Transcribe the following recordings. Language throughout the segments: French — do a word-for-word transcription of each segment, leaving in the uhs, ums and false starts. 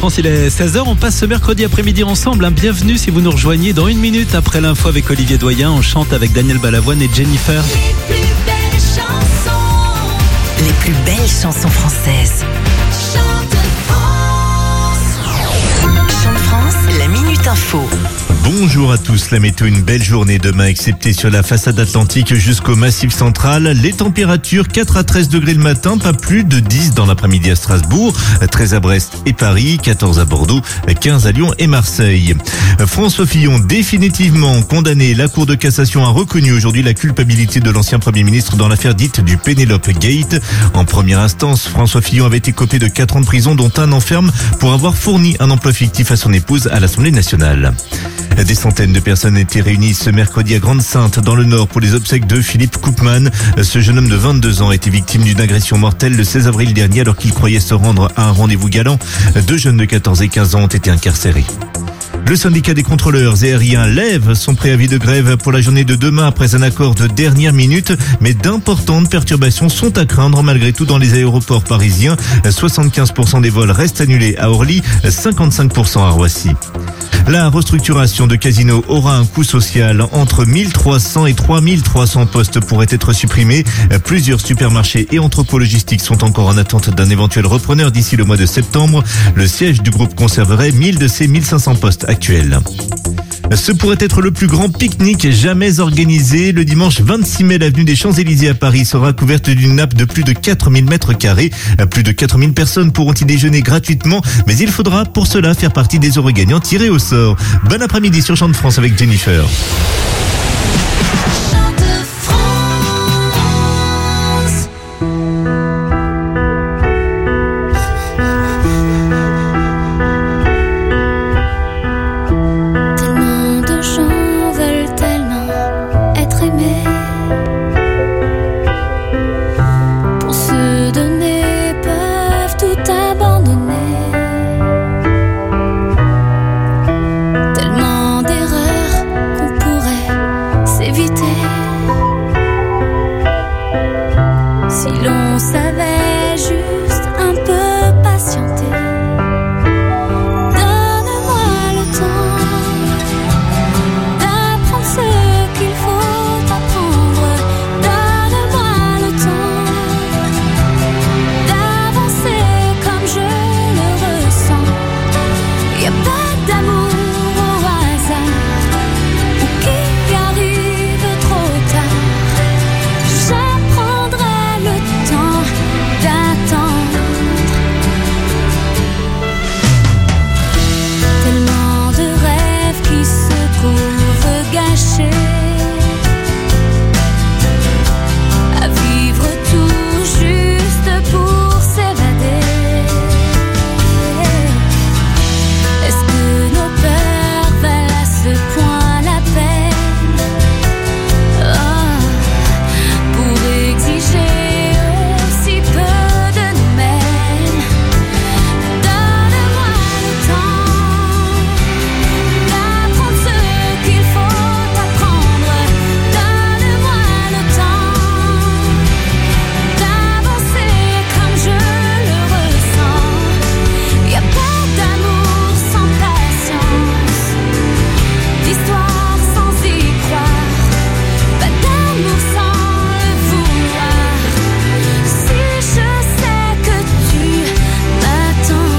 France, il est seize heures. On passe ce mercredi après-midi ensemble. Bienvenue si vous nous rejoignez dans une minute après l'info avec Olivier Doyen. On chante avec Daniel Balavoine et Jennifer. Les plus belles chansons. Les plus belles chansons françaises. Chante France. Chante France, la Minute Info. Bonjour à tous, la météo, une belle journée demain, excepté sur la façade atlantique jusqu'au Massif central. Les températures quatre à treize degrés le matin, pas plus de dix dans l'après-midi à Strasbourg, treize à Brest et Paris, quatorze à Bordeaux, quinze à Lyon et Marseille. François Fillon, définitivement condamné. La Cour de cassation a reconnu aujourd'hui la culpabilité de l'ancien Premier ministre dans l'affaire dite du Penelope Gate. En première instance, François Fillon avait été copé de quatre ans de prison, dont un an ferme pour avoir fourni un emploi fictif à son épouse à l'Assemblée nationale. Des centaines de personnes étaient réunies ce mercredi à Grande-Synthe, dans le Nord, pour les obsèques de Philippe Koopman. Ce jeune homme de vingt-deux ans a été victime d'une agression mortelle le seize avril dernier alors qu'il croyait se rendre à un rendez-vous galant. Deux jeunes de quatorze et quinze ans ont été incarcérés. Le syndicat des contrôleurs aériens lève son préavis de grève pour la journée de demain après un accord de dernière minute, mais d'importantes perturbations sont à craindre malgré tout dans les aéroports parisiens. soixante-quinze pour cent des vols restent annulés à Orly, cinquante-cinq pour cent à Roissy. La restructuration de Casino aura un coût social. Entre mille trois cents et trois mille trois cents postes pourraient être supprimés. Plusieurs supermarchés et entrepôts logistiques sont encore en attente d'un éventuel repreneur d'ici le mois de septembre. Le siège du groupe conserverait mille de ses mille cinq cents postes actuels. Ce pourrait être le plus grand pique-nique jamais organisé. Le dimanche vingt-six mai, l'avenue des Champs-Élysées à Paris sera couverte d'une nappe de plus de quatre mille mètres carrés. Plus de quatre mille personnes pourront y déjeuner gratuitement, mais il faudra pour cela faire partie des heureux gagnants tirés au sort. Bon après-midi sur Chante France avec Jennifer. Si l'on savait juste un peu patienter. Donne-moi le temps d'apprendre ce qu'il faut apprendre. Donne-moi le temps d'avancer comme je le ressens. Y a pas d'amour au hasard ou qui arrive trop tard. J'apprendrai le temps d'attendre. Tellement de rêves qui se trouvent gâchés, à vivre tout juste pour s'évader. Est-ce que nos peurs valent à ce point la peine? Oh, pour exiger aussi peu de nous-mêmes. Donne-moi le temps d'apprendre ce qu'il faut apprendre. Donne-moi le temps d'avancer comme je le ressens. Y a pas d'amour sans patience, d'histoire sans y croire, pas d'amour sans le vouloir. Si je sais que tu m'attends,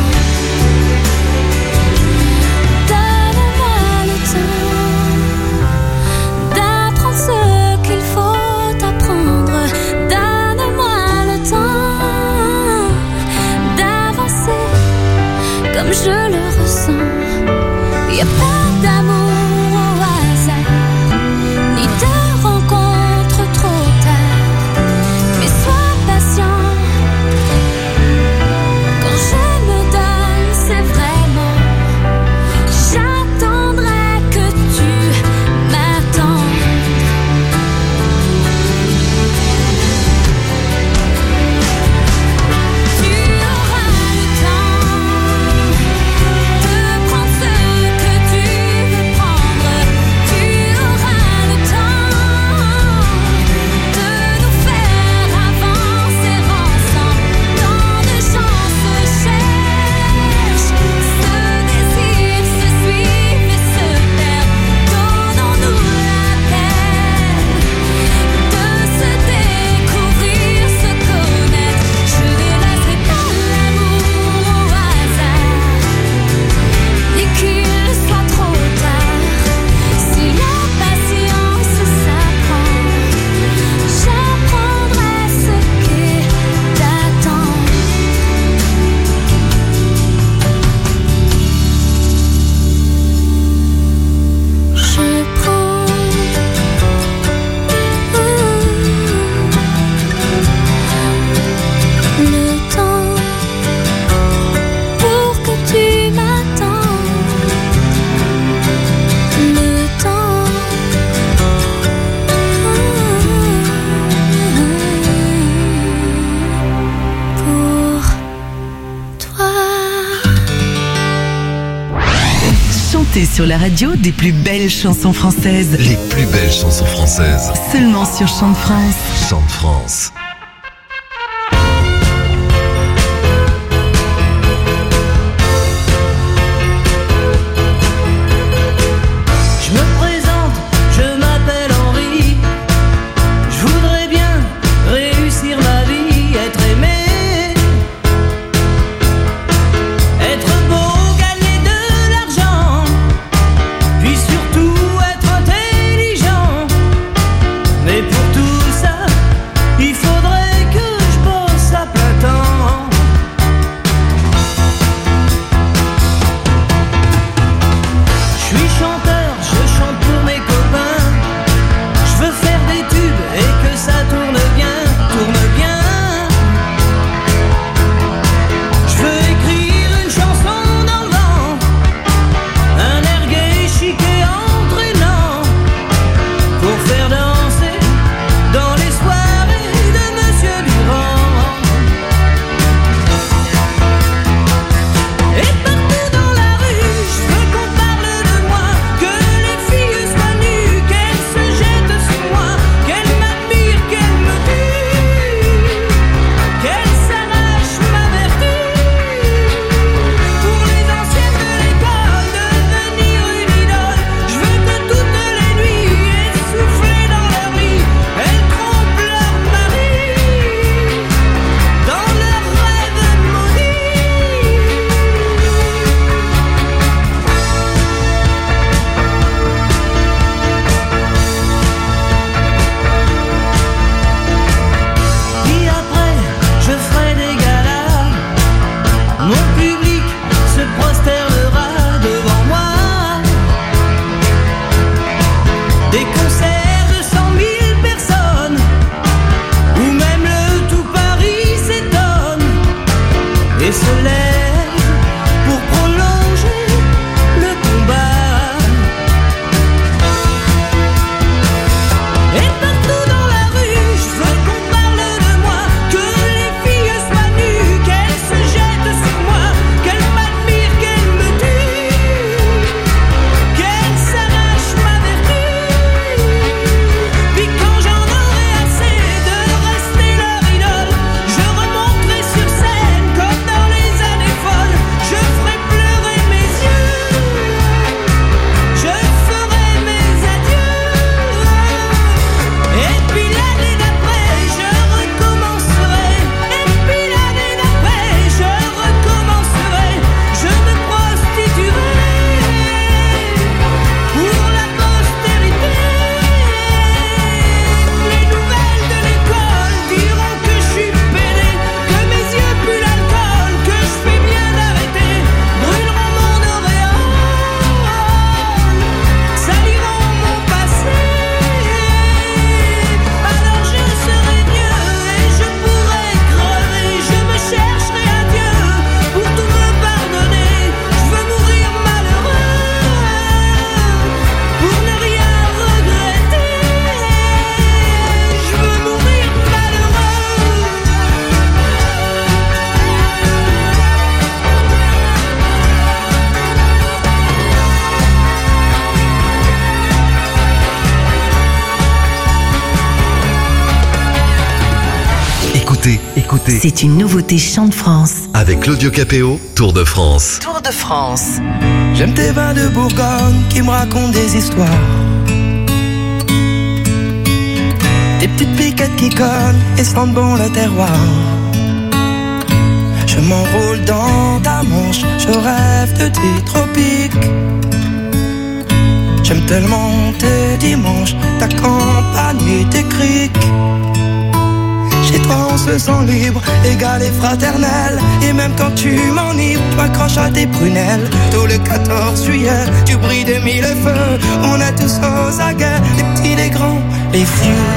donne-moi le temps d'apprendre ce qu'il faut apprendre. Donne-moi le temps d'avancer comme je le ressens. Y a pas d'amour au hasard, ni de rencontre trop tard. Mais sois patient. Quand je me donne, c'est vraiment. J'attendrai que tu m'attendes. Tu auras le temps de prendre ce que tu Restez sur la radio des plus belles chansons françaises. Les plus belles chansons françaises. Seulement sur Chant de France. Chant de France. Écoutez. C'est une nouveauté Chant de France. Avec Claudio Capéo, Tour de France. Tour de France. J'aime tes vins de Bourgogne qui me racontent des histoires. Des petites piquettes qui cognent et sentent bon le terroir. Je m'enroule dans ta manche, je rêve de tes tropiques. J'aime tellement tes dimanches, ta campagne et tes criques. Chez toi on se sent libre, égal et fraternel. Et même quand tu m'enivres, tu m'accroches à tes prunelles. Tout le quatorze juillet, tu brilles des mille feux. On est tous aux aguets, les petits, les grands, les vieux.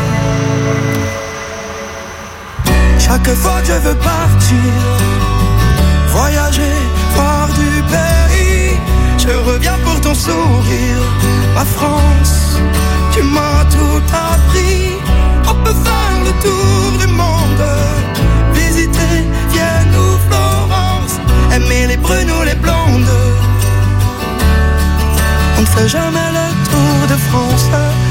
Chaque fois que je veux partir, voyager, voir du pays, je reviens pour ton sourire. Ma France, tu m'as tout appris. On peut faire le tour du monde, visiter Vienne ou Florence, aimer les brunes ou les blondes. fait jamais le tour de France.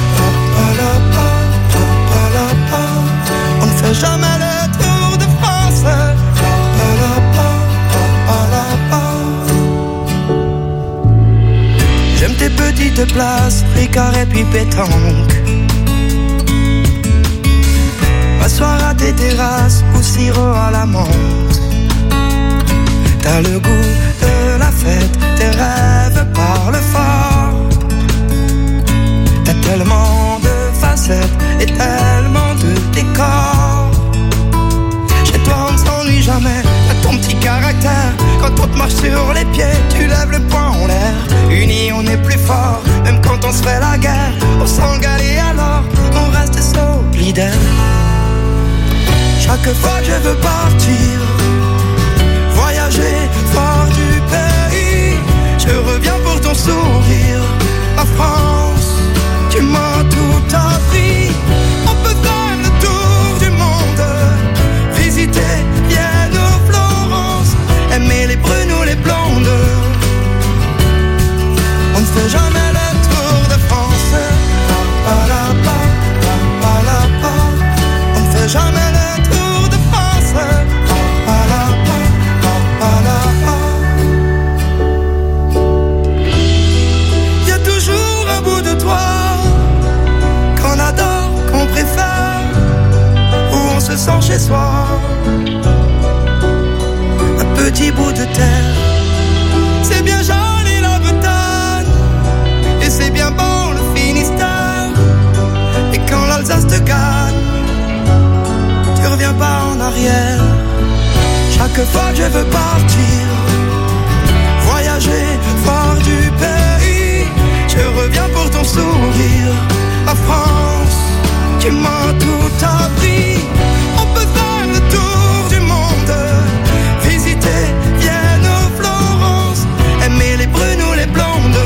On ne fait jamais le tour de France. J'aime tes petites places, Ricard et puis pétanque. M'asseoir à tes terrasses ou sirop à la menthe. T'as le goût de la fête, tes rêves parlent fort. T'as tellement de facettes et tellement de décors. Chez toi on ne s'ennuie jamais, t'as ton petit caractère. Quand on te marche sur les pieds, tu lèves le poing en l'air. Unis on est plus fort, même quand on se fait la guerre. On s'engale et alors, on reste solidaire. Chaque fois que je veux partir, voyager fort du pays, je reviens pour ton sourire. La France, tu m'as tout appris. On peut faire le tour du monde, visiter Vienne ou Florence, aimer les brunes ou les blondes. On ne fait jamais le tour de France. Pa, pa, la, pa, pa, pa, la, pa. On ne fait jamais le tour de France. Pa, pa, la, pa, pa, pa, la, pa. Y a toujours un bout de toi qu'on adore, qu'on préfère, où on se sent chez soi. Un petit bout de terre, c'est bien joli la Bretagne, et c'est bien bon le Finistère. Et quand l'Alsace te gagne, tu reviens pas en arrière. Chaque fois que je veux partir, voyager fort du pays, je reviens pour ton sourire. La France, tu m'as tout appris. On peut faire le tour du monde, visiter Vienne ou Florence, aimer les brunes ou les blondes.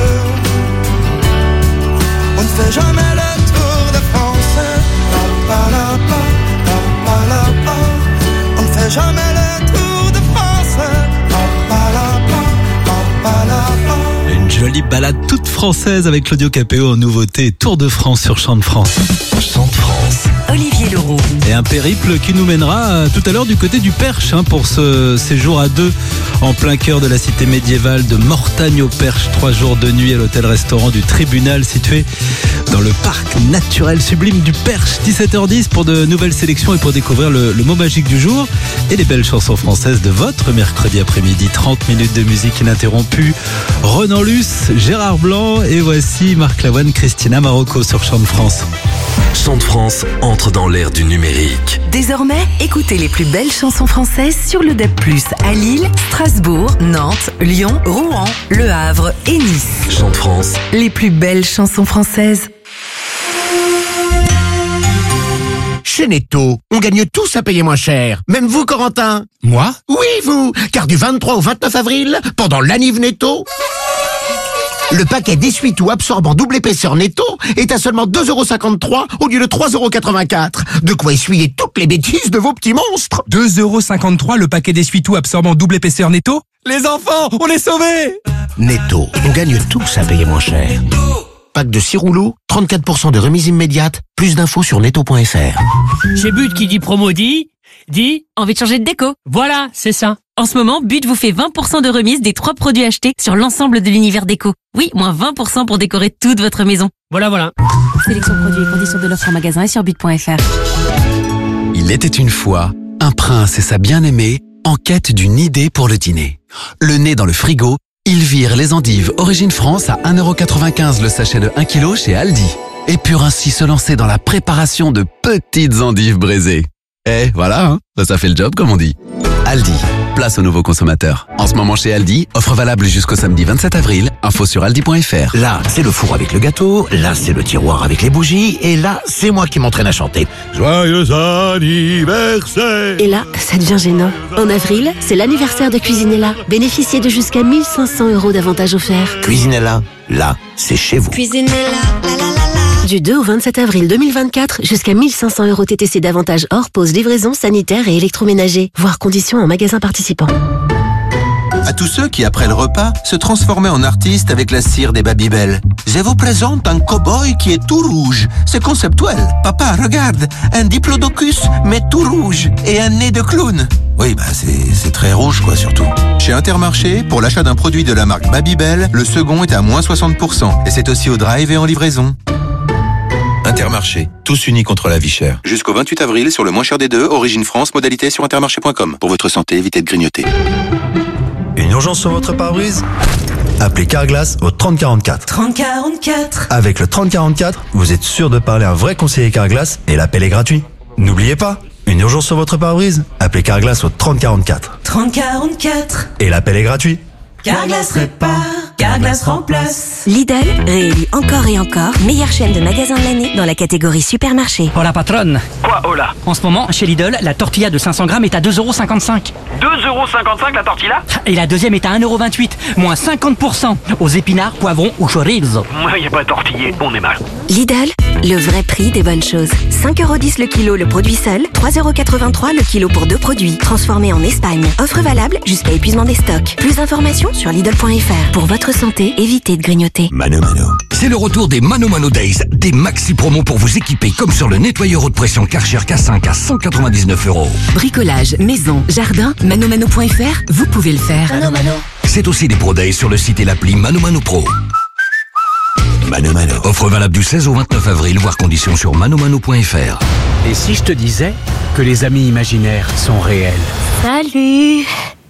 On ne fait jamais le tour de France. Pa, pa, la, pa, pa, pa, la, pa. On ne fait jamais le tour de France. Pa, pa, la, pa, pa, pa, la, pa. Une jolie balade toute française avec Claudio Capéo en nouveauté, Tour de France sur Chant de France. Chant de France. Olivier Leroux. Et un périple qui nous mènera euh, tout à l'heure du côté du Perche hein, pour ce séjour à deux en plein cœur de la cité médiévale de Mortagne au Perche. Trois jours de nuit à l'hôtel-restaurant du Tribunal situé dans le parc naturel sublime du Perche. dix-sept heures dix pour de nouvelles sélections et pour découvrir le, le mot magique du jour et les belles chansons françaises de votre mercredi après-midi. trente minutes de musique ininterrompue. Renan Luce, Gérard Blanc et voici Marc Lavoine, Christina Marocco sur Chant de France. Chant de France entre dans l'ère du numérique. Désormais, écoutez les plus belles chansons françaises sur le D A B plus, à Lille, Strasbourg, Nantes, Lyon, Rouen, Le Havre et Nice. Chant de France. Les plus belles chansons françaises. Chez Netto, on gagne tous à payer moins cher. Même vous, Corentin. Moi? Oui, vous. Car du vingt-trois au vingt-neuf avril, pendant l'Aniv Netto, le paquet d'essuie-tout absorbant double épaisseur Netto est à seulement deux euros cinquante-trois au lieu de trois euros quatre-vingt-quatre. De quoi essuyer toutes les bêtises de vos petits monstres. deux euros cinquante-trois le paquet d'essuie-tout absorbant double épaisseur Netto? Les enfants, on est sauvés! Netto, on gagne tous à payer moins cher. Pack de six rouleaux, trente-quatre pour cent de remise immédiate. Plus d'infos sur netto point f r. Chez But qui dit promo dit, dit envie de changer de déco. Voilà, c'est ça. En ce moment, But vous fait vingt pour cent de remise des trois produits achetés sur l'ensemble de l'univers déco. Oui, moins vingt pour cent pour décorer toute votre maison. Voilà, voilà. Sélection produits et conditions de l'offre en magasin et sur but point f r. Il était une fois un prince et sa bien-aimée en quête d'une idée pour le dîner. Le nez dans le frigo, ils virent les endives Origine France à un euro quatre-vingt-quinze le sachet de un kilo chez Aldi. Et purent ainsi se lancer dans la préparation de petites endives braisées. Eh, voilà, hein, ça fait le job comme on dit. Aldi, place aux nouveaux consommateurs. En ce moment chez Aldi, offre valable jusqu'au samedi vingt-sept avril. Info sur aldi point f r. Là, c'est le four avec le gâteau, là, c'est le tiroir avec les bougies, et là, c'est moi qui m'entraîne à chanter. Joyeux anniversaire! Et là, ça devient gênant. En avril, c'est l'anniversaire de Cuisinella. Bénéficiez de jusqu'à mille cinq cents euros d'avantages offerts. Cuisinella, là, c'est chez vous. Cuisinella, la la la la. Du deux au vingt-sept avril deux mille vingt-quatre, jusqu'à mille cinq cents euros T T C d'avantages hors pause livraison sanitaire et électroménager. Voir conditions en magasin participant. À tous ceux qui, après le repas, se transformaient en artistes avec la cire des Babybel. Je vous présente un cow-boy qui est tout rouge. C'est conceptuel. Papa, regarde, un diplodocus, mais tout rouge. Et un nez de clown. Oui, bah c'est, c'est très rouge, quoi, surtout. Chez Intermarché, pour l'achat d'un produit de la marque Babybel, le second est à moins soixante pour cent. Et c'est aussi au drive et en livraison. Intermarché, tous unis contre la vie chère. Jusqu'au vingt-huit avril, sur le moins cher des deux, Origine France, modalité sur intermarché point com. Pour votre santé, évitez de grignoter. Une urgence sur votre pare-brise ? Appelez Carglass au trente quarante-quatre. trente quarante-quatre. Avec le trente quarante-quatre, vous êtes sûr de parler à un vrai conseiller Carglass et l'appel est gratuit. N'oubliez pas, une urgence sur votre pare-brise ? Appelez Carglass au trente quarante-quatre. trente quarante-quatre. Et l'appel est gratuit. Carglass répare, Carglass remplace. Lidl, réélu encore et encore, meilleure chaîne de magasins de l'année dans la catégorie supermarché. Oh la patronne. Quoi, oh là? En ce moment, chez Lidl, la tortilla de cinq cents grammes est à deux euros cinquante-cinq. deux euros cinquante-cinq la tortilla? Et la deuxième est à un euro vingt-huit, moins cinquante pour cent. Aux épinards, poivrons ou chorizo. Moi, y a pas tortillé, on est mal. Lidl, le vrai prix des bonnes choses. cinq euros dix le kilo le produit seul, trois euros quatre-vingt-trois le kilo pour deux produits. Transformés en Espagne. Offre valable jusqu'à épuisement des stocks. Plus d'informations sur Lidl point F R. Pour votre santé, évitez de grignoter. Mano Mano. C'est le retour des Mano Mano Days. Des maxi promos pour vous équiper, comme sur le nettoyeur haute pression Karcher K cinq à cent quatre-vingt-dix-neuf euros. Bricolage, maison, jardin, mano mano point F R, vous pouvez le faire. Mano Mano. C'est aussi des Pro Days sur le site et l'appli Mano Mano Pro. Mano Mano. Offre valable du seize au vingt-neuf avril, voire conditions sur mano mano point F R. Et si je te disais que les amis imaginaires sont réels? Salut.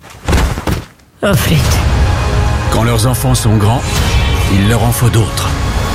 Oh flûte. Quand leurs enfants sont grands, il leur en faut d'autres.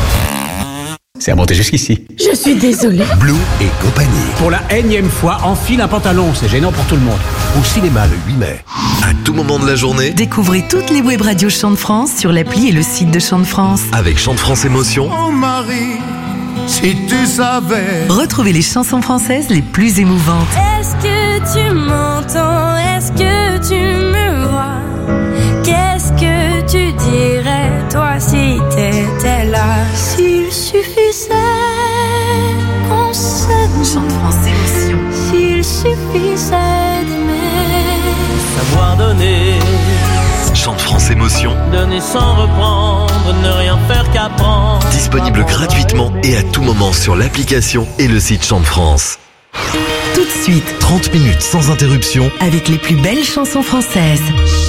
C'est remonté jusqu'ici. Je suis désolée. Blue et compagnie. Pour la énième fois, enfile un pantalon, c'est gênant pour tout le monde. Au cinéma le huit mai. À tout moment de la journée, Découvrez toutes les web radios Chant de France sur l'appli et le site de Chant de France. avec Chant de France Émotion, Oh Marie, si tu savais. Retrouvez les chansons françaises les plus émouvantes. Est-ce que tu m'entends? Est-ce que tu me vois? Qu'est-ce que tu dirais, toi, si t'étais là? S'il suffisait qu'on s'aime. Chant de France Émotion. S'il suffisait d'aimer. Savoir donner, Chant de France Émotion, donner sans reprendre, ne rien faire qu'apprendre. disponible gratuitement et à tout moment sur l'application et le site Chant de France. Tout de suite, trente minutes sans interruption avec les plus belles chansons françaises.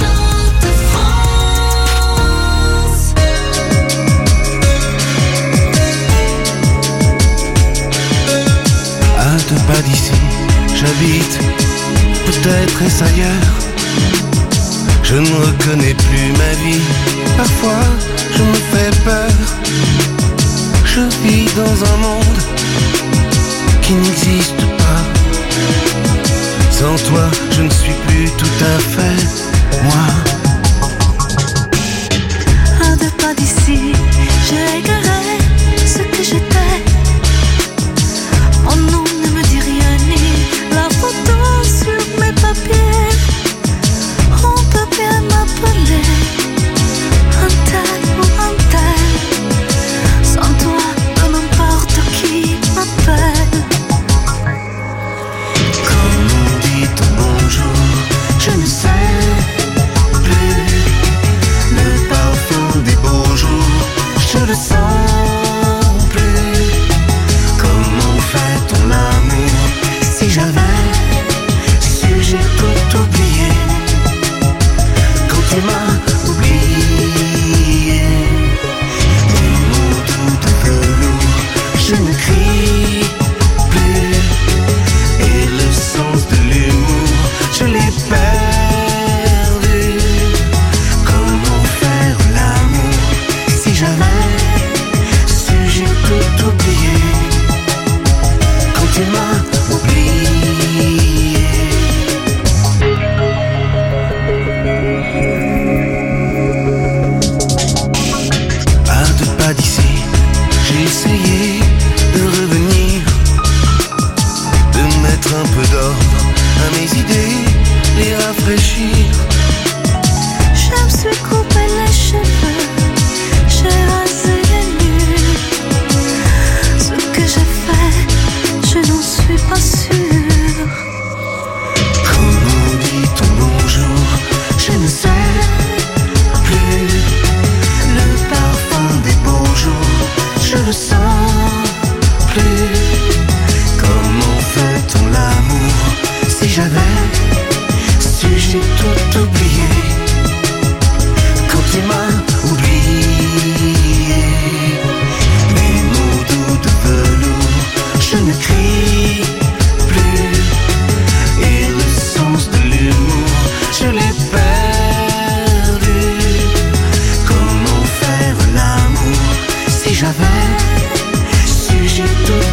À deux pas d'ici, j'habite, peut-être est-ce ailleurs. Je ne reconnais plus ma vie, parfois je me fais peur. Je vis dans un monde qui n'existe pas. Sans toi, je ne suis plus tout à fait moi. À deux pas d'ici, j'éclairerai ce que j'étais. Mon nom ne me dit rien, ni la photo sur mes papiers. On peut bien m'appeler un tel ou un tel. Sans toi, peu n'importe qui m'appelle. Quand on dit ton bonjour, je ne sais plus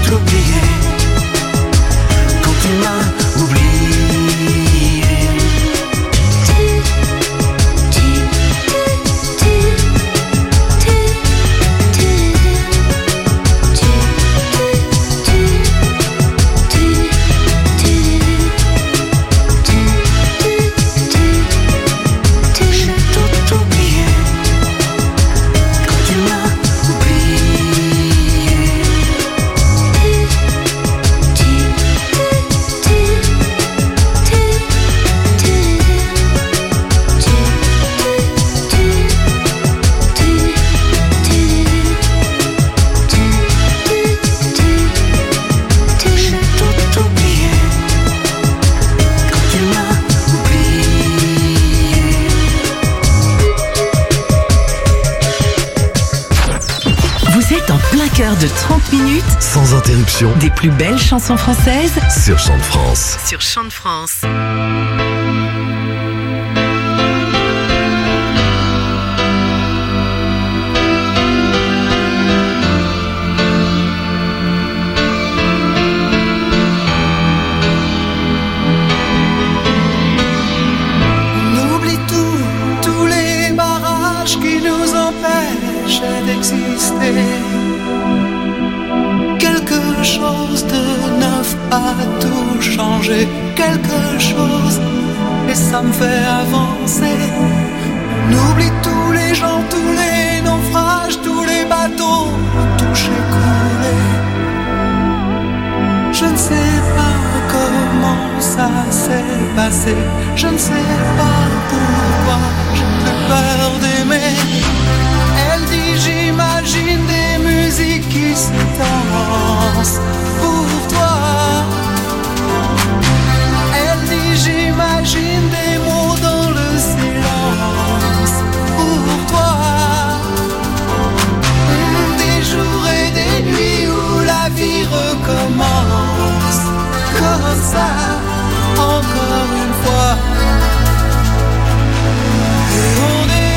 tout oublié quand tu m'as oublié. De trente minutes sans interruption des plus belles chansons françaises sur Chant de France. Sur Chant de France. On oublie tout, tous les barrages qui nous empêchent d'exister. Quelque chose de neuf a tout changé, quelque chose, et ça me fait avancer. On oublie tous les gens, tous les naufrages, tous les bateaux touchés, coulés. Je ne sais pas comment ça s'est passé, je ne sais pas pourquoi j'ai plus peur d'aimer. Elle dit j'imagine des musiques qui se dansent pour toi. Elle dit j'imagine des mots dans le silence pour toi. Des jours et des nuits où la vie recommence comme ça, encore une fois. Et on est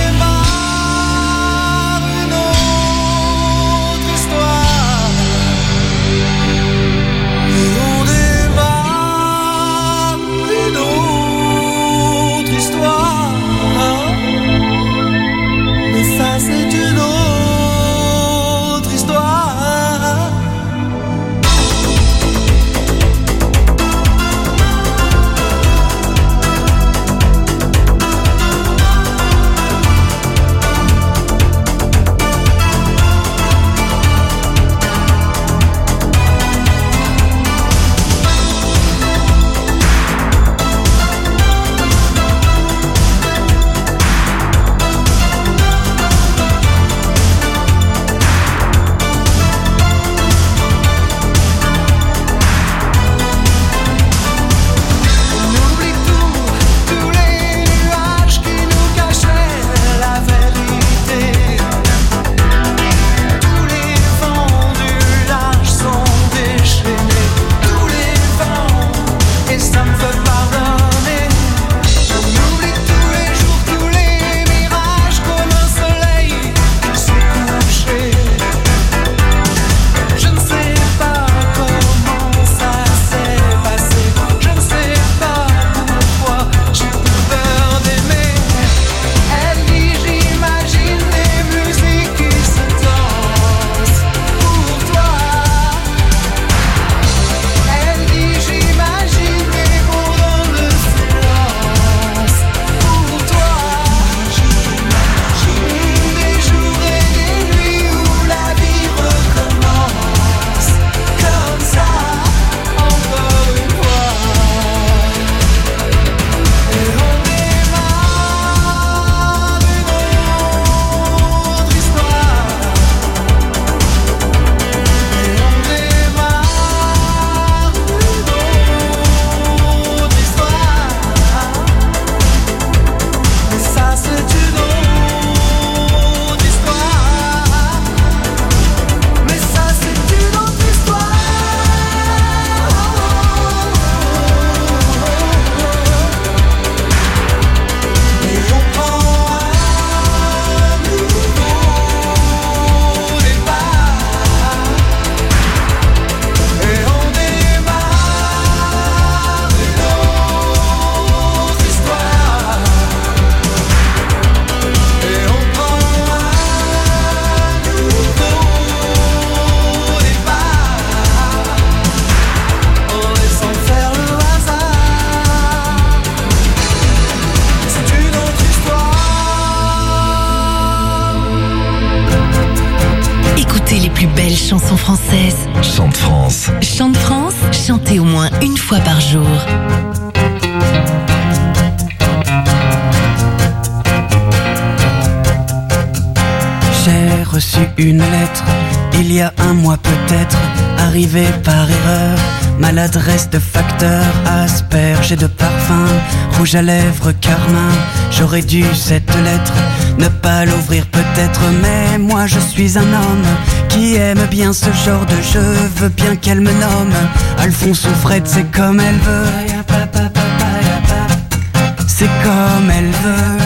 française. Chante France. Chante France, chantez au moins une fois par jour. J'ai reçu une lettre, il y a un mois peut-être, arrivée par erreur. Maladresse de facteur, asperge et de parfum, rouge à lèvres, carmin. J'aurais dû cette lettre ne pas l'ouvrir peut-être, mais moi je suis un homme qui aime bien ce genre de jeu. Veux bien qu'elle me nomme Alphonse ou Fred, c'est comme elle veut. C'est comme elle veut.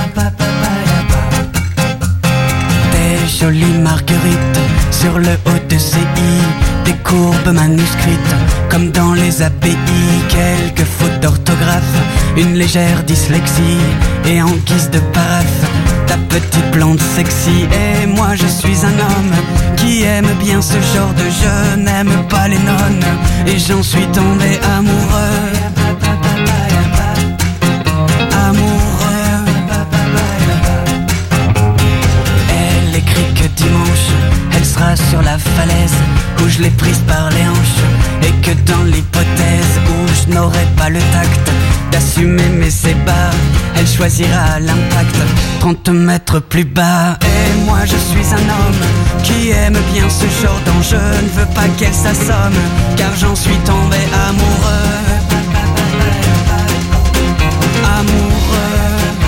Des jolies marguerites sur le haut de ses i, des courbes manuscrites comme dans les abbayes, quelques fautes d'orthographe, une légère dyslexie, et en guise de paraphe, ta petite blonde sexy. Et moi je suis un homme qui aime bien ce genre de jeu, n'aime pas les nonnes, et j'en suis tombé amoureux. Amoureux. Elle écrit que dimanche elle sera sur la falaise où je l'ai prise par les hanches, et que dans l'hypothèse où je n'aurai pas le tact d'assumer mes ébats, elle choisira l'impact trente mètres plus bas. Et moi je suis un homme qui aime bien ce genre d'enjeu, ne veux pas qu'elle s'assomme car j'en suis tombé amoureux. Amoureux.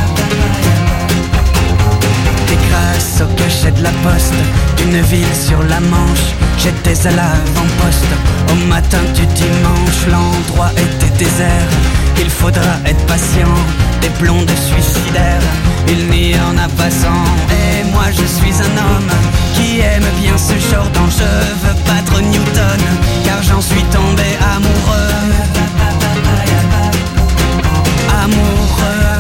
Et grâce au cachet de la poste d'une ville sur la Manche, j'étais à l'avant-poste au matin du dimanche. L'endroit était désert, il faudra être patient, des blondes suicidaires, il n'y en a pas cent. Et moi je suis un homme qui aime bien ce genre d'enjeu, veux battre Newton car j'en suis tombé amoureux. Amoureux.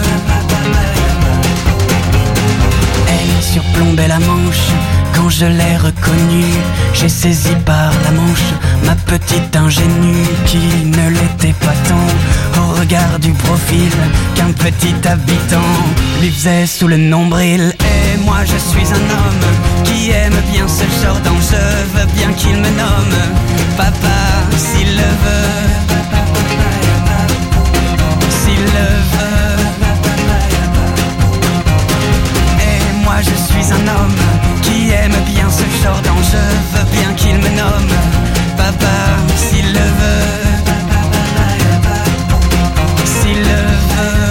Elle surplombait la Manche quand je l'ai reconnue, j'ai saisi par la manche ma petite ingénue qui ne l'était pas tant au regard du profil qu'un petit habitant lui faisait sous le nombril. Et moi je suis un homme qui aime bien ce genre d'enjeu, veux bien qu'il me nomme papa s'il le veut, s'il le veut. Et moi je suis un homme qui aime bien ce genre d'enjeu, veux bien qu'il me nomme papa s'il le veut, s'il le veut.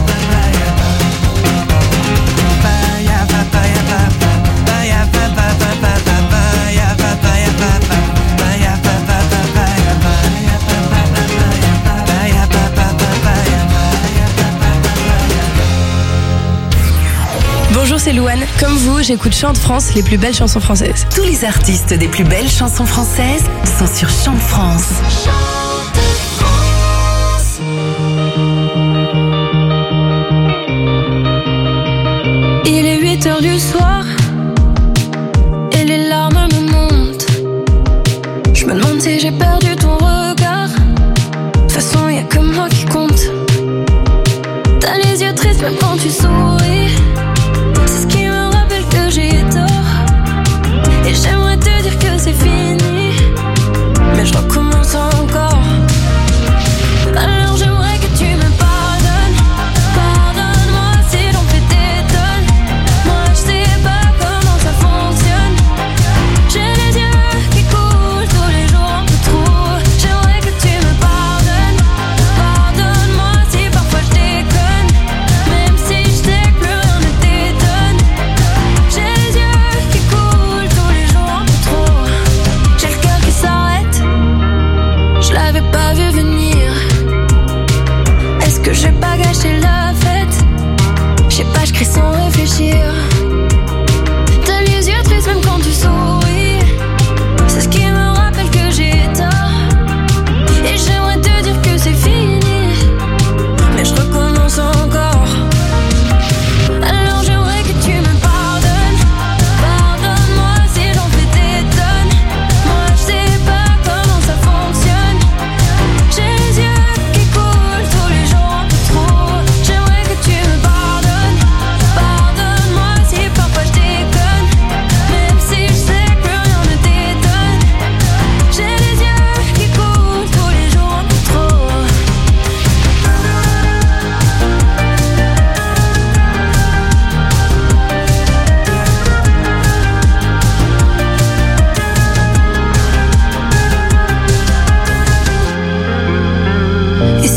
Bonjour, c'est Louane. Comme vous, j'écoute Chante France, les plus belles chansons françaises. Tous les artistes des plus belles chansons françaises sont sur Chante France. Il est huit heures du soir et les larmes me montent. Je me demande si j'ai perdu ton regard. De toute façon, y'a que moi qui compte. T'as les yeux tristes même quand tu souris. C'est ce qui me rappelle que j'ai tort. Et j'aimerais te dire que c'est fini, mais je recommence encore. Alors j'aimerais que tu me pardonnes. Pardonne-moi si j'en fais des tonnes. Moi je sais pas comment ça fonctionne. J'ai les yeux qui coulent tous les jours un peu trop. J'aimerais que tu me pardonnes. Pardonne-moi si parfois je déconne, même si je sais que plus rien ne t'étonne. J'ai les yeux qui coulent tous les jours un peu trop. J'ai le cœur qui s'arrête, je l'avais pas vu venir. Est-ce que j'ai pas gâché la fête? Je sais pas, je crie sans réfléchir. T'as les yeux tristes même quand tu souris. C'est ce qui me rappelle que j'ai tort. Et j'aimerais te dire que c'est fini, mais je recommence encore. Alors j'aimerais que tu me pardonnes. Pardonne-moi si j'en fais des tonnes. Moi je sais pas comment ça fonctionne. J'ai les yeux qui coulent tous les jours un peu trop.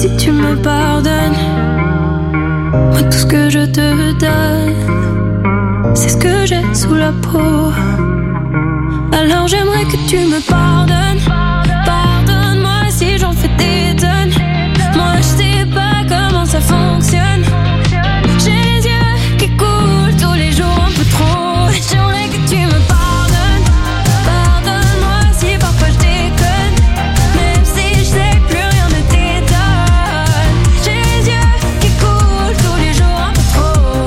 si tu me pardonnes. Moi tout ce que je te donne, c'est ce que j'ai sous la peau. Alors j'aimerais que tu me pardonnes. Pardonne-moi si j'en fais des tonnes. Moi je sais pas comment ça fonctionne. J'ai les yeux qui coulent tous les jours un peu trop. J'aimerais que tu me pardonnes. Pardonne-moi si parfois je déconne. Même si je sais que plus rien ne t'étonne. J'ai les yeux qui coulent tous les jours un peu trop.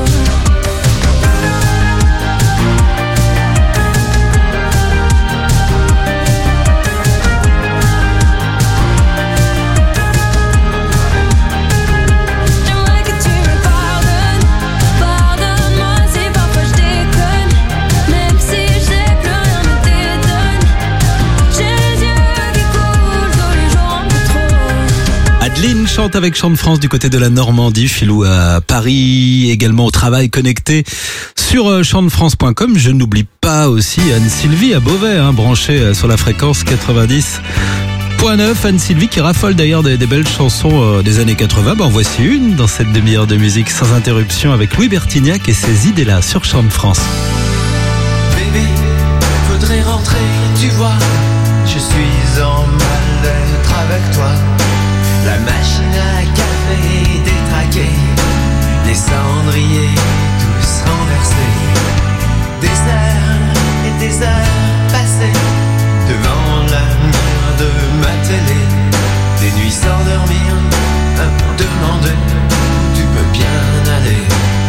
J'aimerais que tu me pardonnes. Pardonne-moi si parfois je déconne. Même si je sais que plus rien ne t'étonne. J'ai les yeux qui coulent tous les jours un peu trop. Adeline chante avec Chant de France du côté de la Normandie, Philou à Paris, également au travail connecté sur euh, chant de france point com. Je n'oublie pas aussi Anne-Sylvie à Beauvais, hein, branchée euh, sur la fréquence quatre-vingt-dix point neuf. Anne-Sylvie qui raffole d'ailleurs des, des belles chansons euh, des années quatre-vingts. Ben, en voici une dans cette demi-heure de musique sans interruption avec Louis Bertignac et ses idées-là sur Chant de France. Bébé, faudrait rentrer, tu vois. Je suis en mal d'être avec toi. La machine à café détraquée, les cendriers tous renversés. Des heures et des heures passées devant la mire de ma télé. Des nuits sans dormir, à me demander où tu peux bien aller.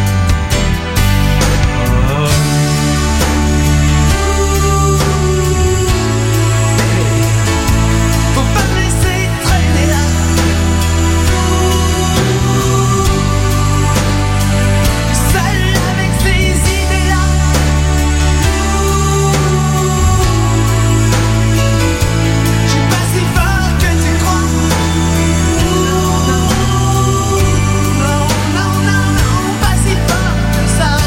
Faut pas me laisser traîner là. Seul avec ces idées-là. Je suis pas si fort que tu crois. Non, non, non, non, pas si fort que ça.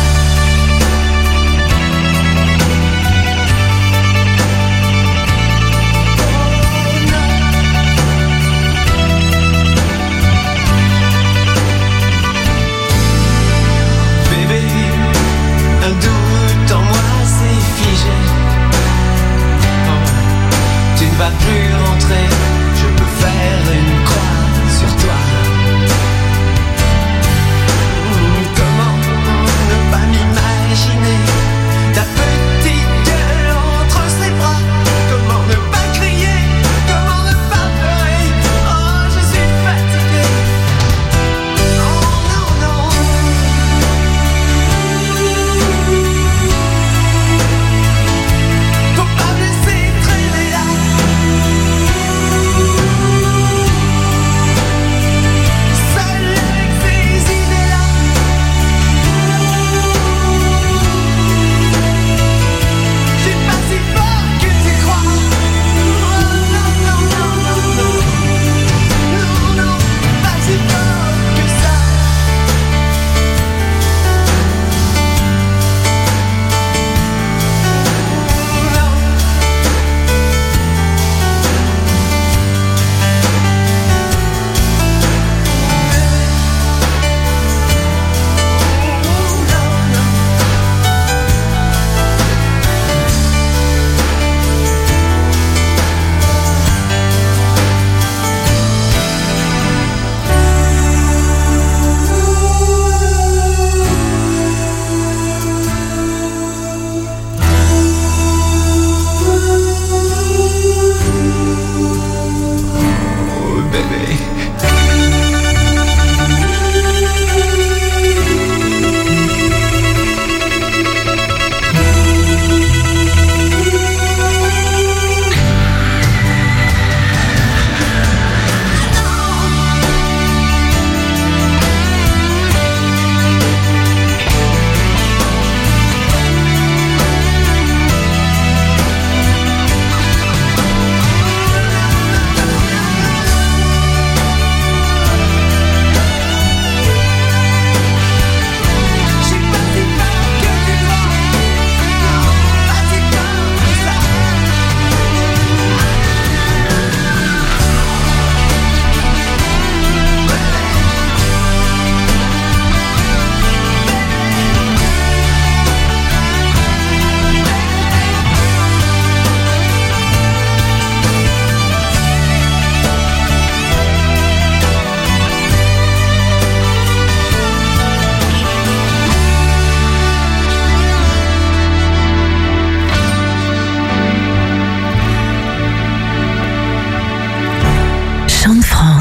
Bébé, un doute en moi s'est figé. Oh, tu ne vas plus rentrer, je peux faire une croix sur toi. Comment ne pas m'imaginer ta petite gueule entre ses bras? Comment ne pas crier? Comment ne pas pleurer? Oh, je suis fatigué. Non, non, non. Faut pas me laisser traîner là.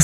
France.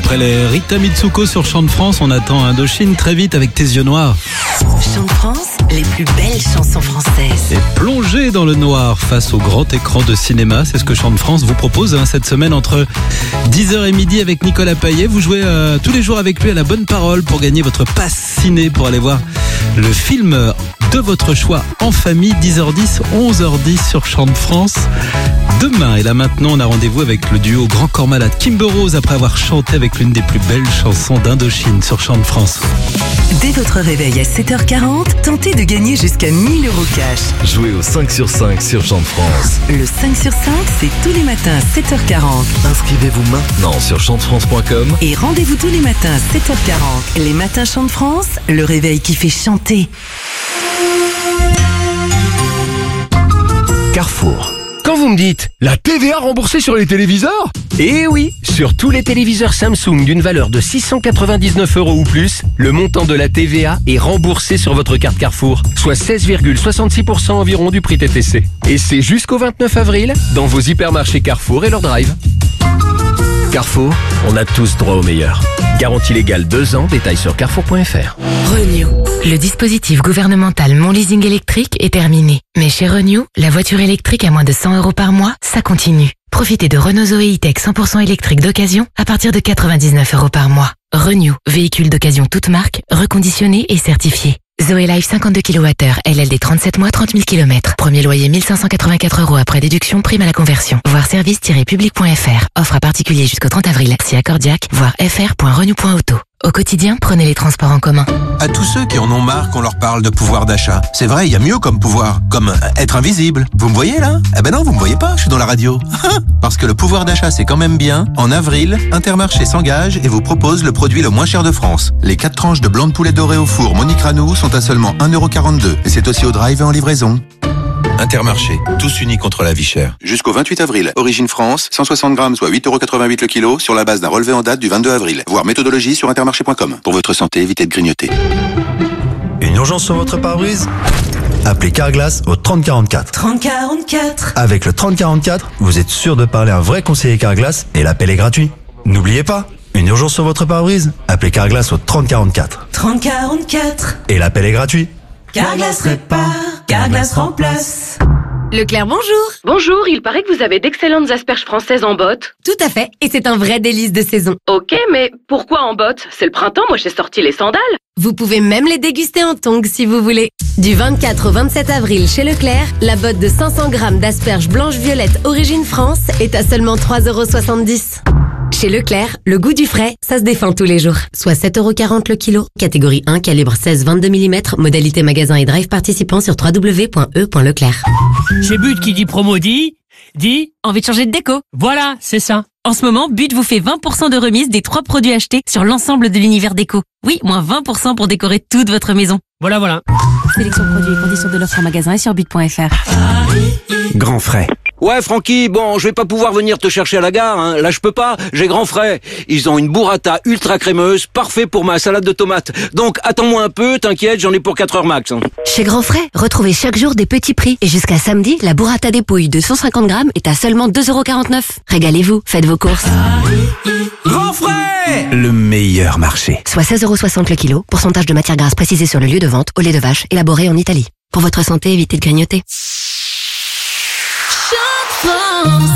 Après les Rita Mitsuko sur Chant de France, on attend Indochine très vite avec Tes yeux noirs. Chant de France, les plus belles chansons françaises. Et plonger dans le noir face au grand écran de cinéma, c'est ce que Chant de France vous propose hein, cette semaine entre dix heures et midi avec Nicolas Payet. Vous jouez euh, tous les jours avec lui à la bonne parole pour gagner votre passe ciné pour aller voir le film de votre choix en famille, dix heures dix, onze heures dix sur Chant de France. Demain, et là maintenant, on a rendez-vous avec le duo Grand Corps Malade Kimber Rose après avoir chanté avec l'une des plus belles chansons d'Indochine sur Chant de France. Dès votre réveil à sept heures quarante, tentez de gagner jusqu'à mille euros cash. Jouez au cinq sur cinq sur Chant de France. Le cinq sur cinq, c'est tous les matins à sept heures quarante. Inscrivez-vous maintenant sur chant de france point com et rendez-vous tous les matins à sept heures quarante. Les matins Chant de France, le réveil qui fait chanter. Carrefour. Quand vous me dites la T V A remboursée sur les téléviseurs? Eh oui, sur tous les téléviseurs Samsung d'une valeur de six cent quatre-vingt-dix-neuf euros ou plus, le montant de la T V A est remboursé sur votre carte Carrefour, soit seize virgule soixante-six pour cent environ du prix T T C. Et c'est jusqu'au vingt-neuf avril dans vos hypermarchés Carrefour et leur drive. Carrefour, on a tous droit au meilleur. Garantie légale deux ans, détails sur carrefour point f r. Renew. Le dispositif gouvernemental Mon Leasing électrique est terminé. Mais chez Renew, la voiture électrique à moins de cent euros par mois, ça continue. Profitez de Renault Zoé E-Tech cent pour cent électrique d'occasion à partir de quatre-vingt-dix-neuf euros par mois. Renew, véhicule d'occasion toute marque, reconditionné et certifié. Zoé Life cinquante-deux kilowattheures, L L D trente-sept mois, trente mille kilomètres. Premier loyer mille cinq cent quatre-vingt-quatre euros après déduction, prime à la conversion. Voir service tiret public point f r. Offre à particulier jusqu'au trente avril. Si accordiaque, voir f r point renew point auto. Au quotidien, prenez les transports en commun. À tous ceux qui en ont marre qu'on leur parle de pouvoir d'achat. C'est vrai, il y a mieux comme pouvoir, comme être invisible. Vous me voyez là? Eh ben non, vous me voyez pas, je suis dans la radio. Parce que le pouvoir d'achat c'est quand même bien. En avril, Intermarché s'engage et vous propose le produit le moins cher de France. Les quatre tranches de blanc de poulet doré au four Monique Ranou sont à seulement un euro quarante-deux. Et c'est aussi au drive et en livraison. Intermarché, tous unis contre la vie chère. Jusqu'au vingt-huit avril, Origine France, cent soixante grammes, soit huit euros quatre-vingt-huit le kilo, sur la base d'un relevé en date du vingt-deux avril. Voir méthodologie sur intermarché point com. Pour votre santé, évitez de grignoter. Une urgence sur votre pare-brise? Appelez Carglass au trente quarante-quatre. trente quarante-quatre. Avec le trente quarante-quatre, vous êtes sûr de parler à un vrai conseiller Carglass et l'appel est gratuit. N'oubliez pas, une urgence sur votre pare-brise? Appelez Carglass au trente quarante-quatre. trente quarante-quatre. Et l'appel est gratuit. Carglass répare, Carglass remplace. Leclerc, bonjour. Bonjour, il paraît que vous avez d'excellentes asperges françaises en botte. Tout à fait, et c'est un vrai délice de saison. Ok, mais pourquoi en botte? C'est le printemps, moi j'ai sorti les sandales. Vous pouvez même les déguster en tongs si vous voulez. Du vingt-quatre au vingt-sept avril chez Leclerc, la botte de cinq cents grammes d'asperges blanches-violettes Origine France est à seulement trois euros soixante-dix. Chez Leclerc, le goût du frais, ça se défend tous les jours. Soit sept euros quarante le kilo. Catégorie un, calibre seize vingt-deux millimètres. Modalité magasin et drive participant sur w w w point e point leclerc. Chez But qui dit promo dit... dit... Envie de changer de déco? Voilà, c'est ça. En ce moment, But vous fait vingt pour cent de remise des trois produits achetés sur l'ensemble de l'univers déco. Oui, moins vingt pour cent pour décorer toute votre maison. Voilà, voilà. Sélection produits et conditions de l'offre en magasin et sur but point f r. Grand frais. Ouais, Francky, bon, je vais pas pouvoir venir te chercher à la gare, hein. Là, je peux pas, j'ai grand frais. Ils ont une burrata ultra crémeuse, parfait pour ma salade de tomates. Donc, attends-moi un peu, t'inquiète, j'en ai pour quatre heures max. Hein. Chez Grand Frais, retrouvez chaque jour des petits prix. Et jusqu'à samedi, la burrata des pouilles de cent cinquante grammes est à seulement deux euros quarante-neuf. Régalez-vous, faites vos courses. Grand frais! Le meilleur marché. Soit seize euros soixante le kilo, pourcentage de matière grasse précisé sur le lieu de vente, au lait de vache, élaboré en Italie. Pour votre santé, évitez de grignoter. France.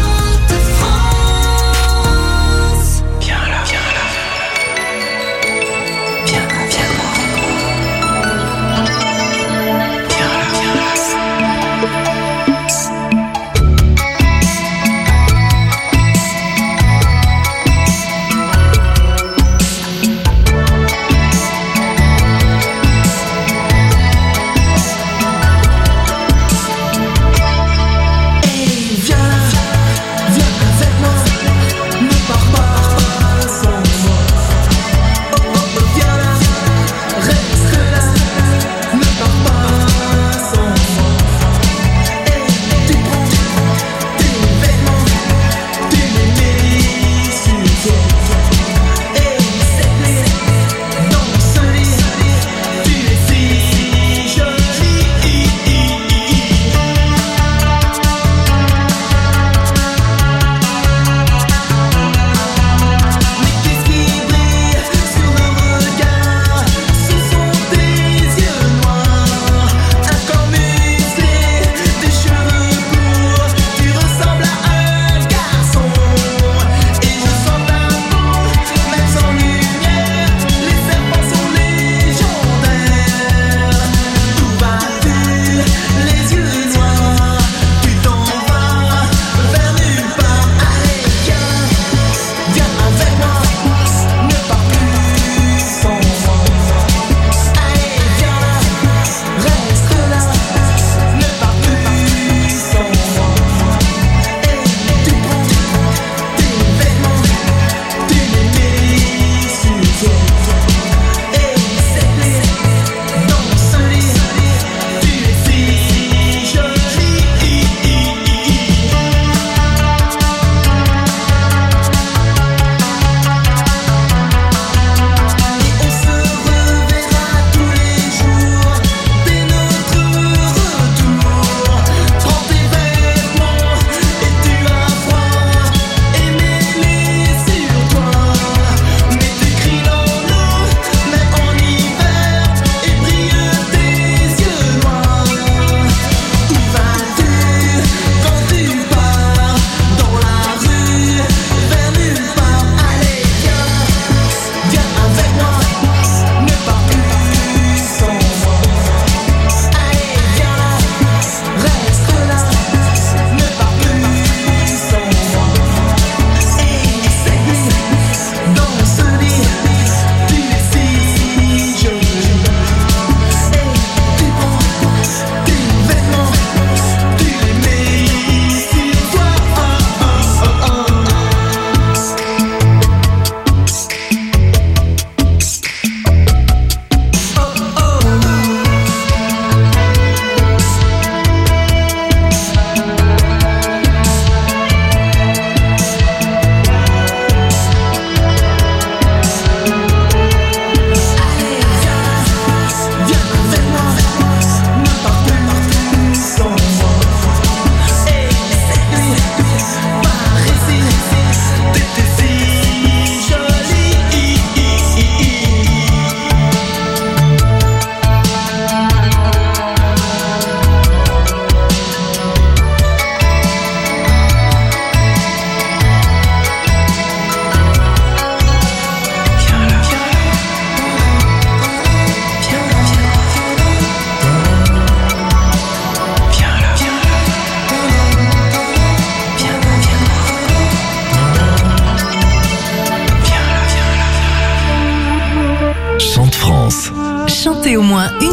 Viens là, viens là. Viens, viens là. Viens là, viens là.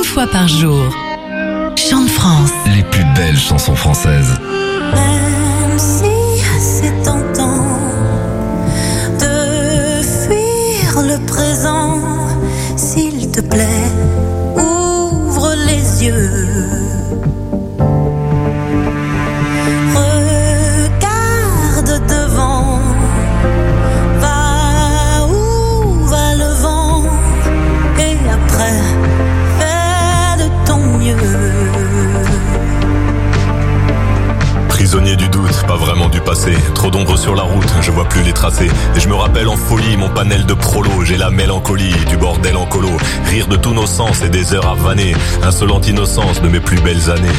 fois par jour. Chant de France. Les plus belles chansons françaises. Même si c'est tentant de fuir le présent, s'il te plaît, ouvre les yeux. Regarde devant, va où va le vent, et après, fais de ton mieux. Prisonnier du doute, pas vraiment du passé. Trop d'ombre sur la route, je vois plus les tracés. Et je me rappelle en folie mon panel de prolo. J'ai la mélancolie du bordel en colo. Rire de tous nos sens et des heures à vanner. Insolente innocence de mes plus belles années.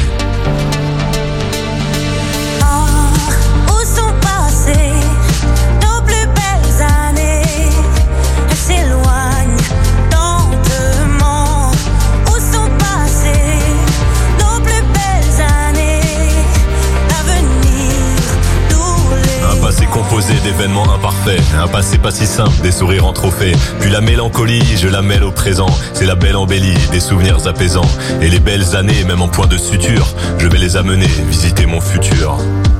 Composé d'événements imparfaits, un passé pas si simple, des sourires en trophée. Puis la mélancolie, je la mêle au présent. C'est la belle embellie, des souvenirs apaisants. Et les belles années, même en point de suture, je vais les amener visiter mon futur.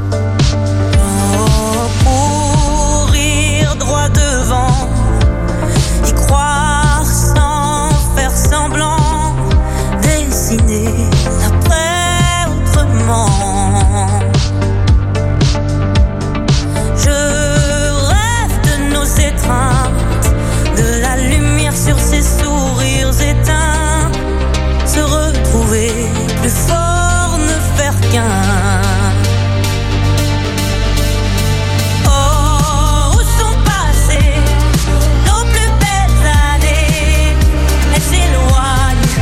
Courir droit devant, y croire sans faire semblant, dessiner l'après autrement. De la lumière sur ses sourires éteints, se retrouver plus fort, ne faire qu'un. Oh, où sont passées nos plus belles années? Elles s'éloignent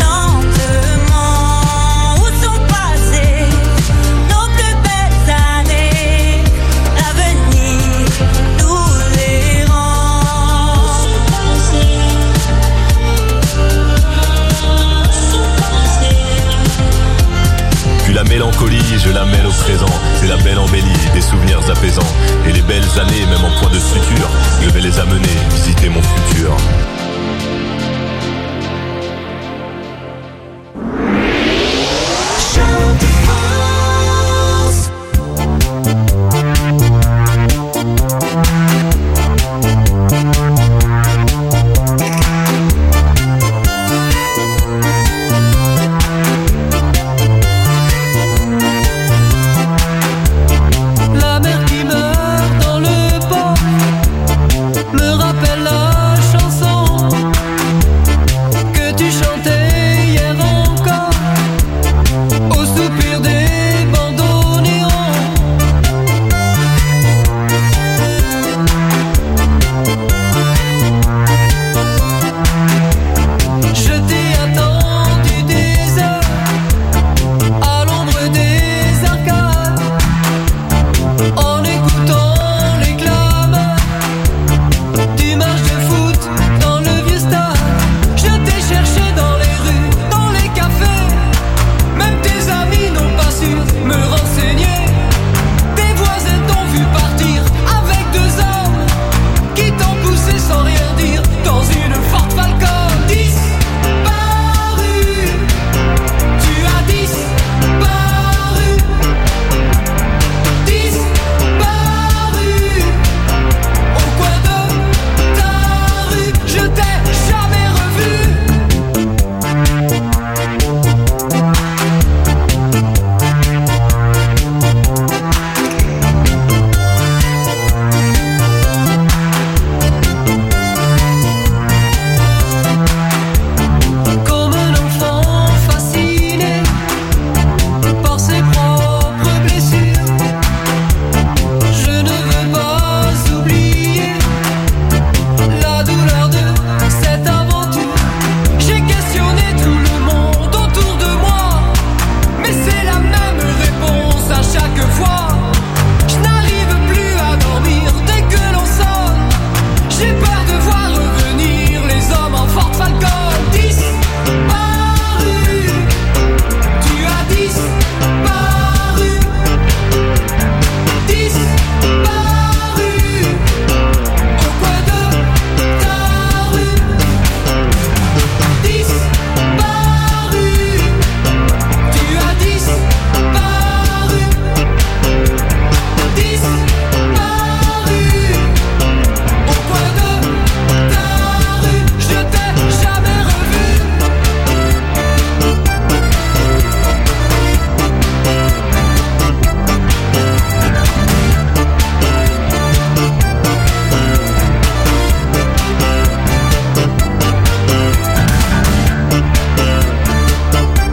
lentement. Où sont passées nos plus belles années? L'avenir nous les rend. La mélancolie, je la mêle au présent. C'est la belle embellie, des souvenirs apaisants. Et les belles années, même en point de suture, je vais les amener visiter mon futur.